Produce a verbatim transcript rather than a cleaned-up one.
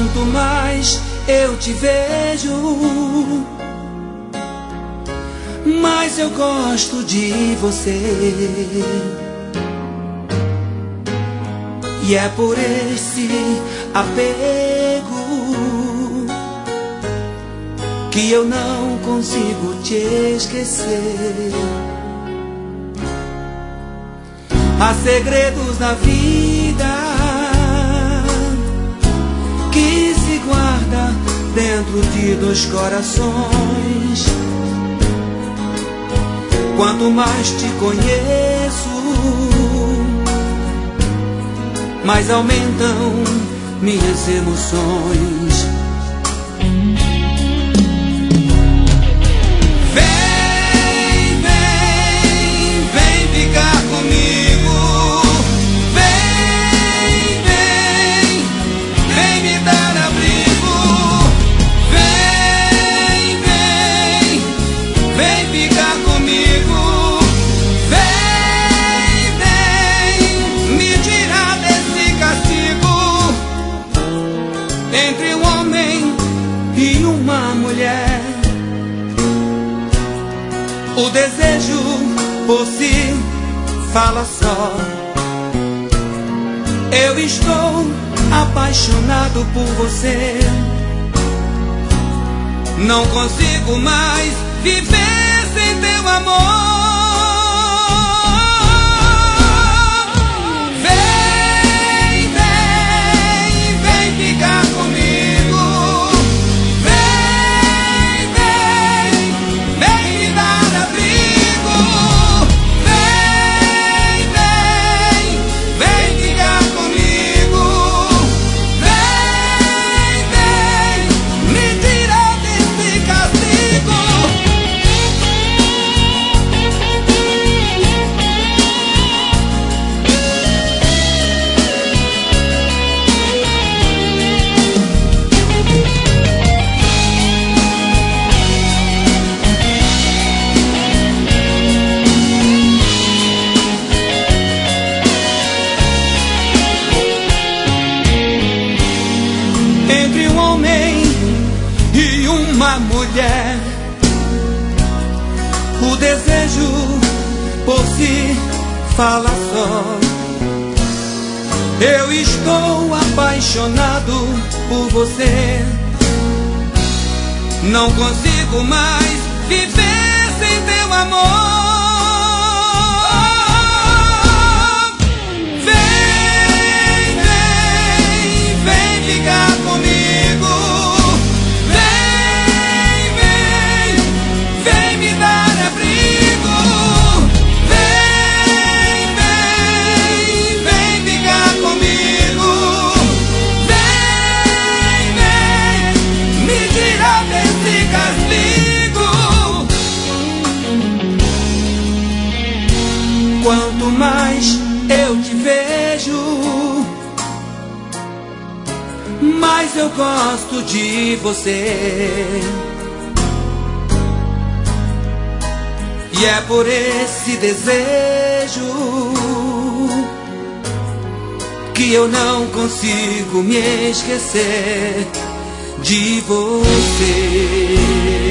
Quanto mais eu te vejo, mais eu gosto de você. E é por esse apego que eu não consigo te esquecer. Há segredos na vida que se guarda dentro de dois corações. Quanto mais te conheço, mais aumentam minhas emoções. Vem, vem, vem ficar comigo. Vem, vem, vem me dar abrigo. Vem, vem, vem ficar comigo. Entre um homem e uma mulher, o desejo por si fala só. Eu estou apaixonado por você. Não consigo mais viver sem teu amor. Entre um homem e uma mulher, o desejo por si fala só. Eu estou apaixonado por você. Não consigo mais viver sem teu amor. Quanto mais eu te vejo, mais eu gosto de você. E é por esse desejo que eu não consigo me esquecer de você.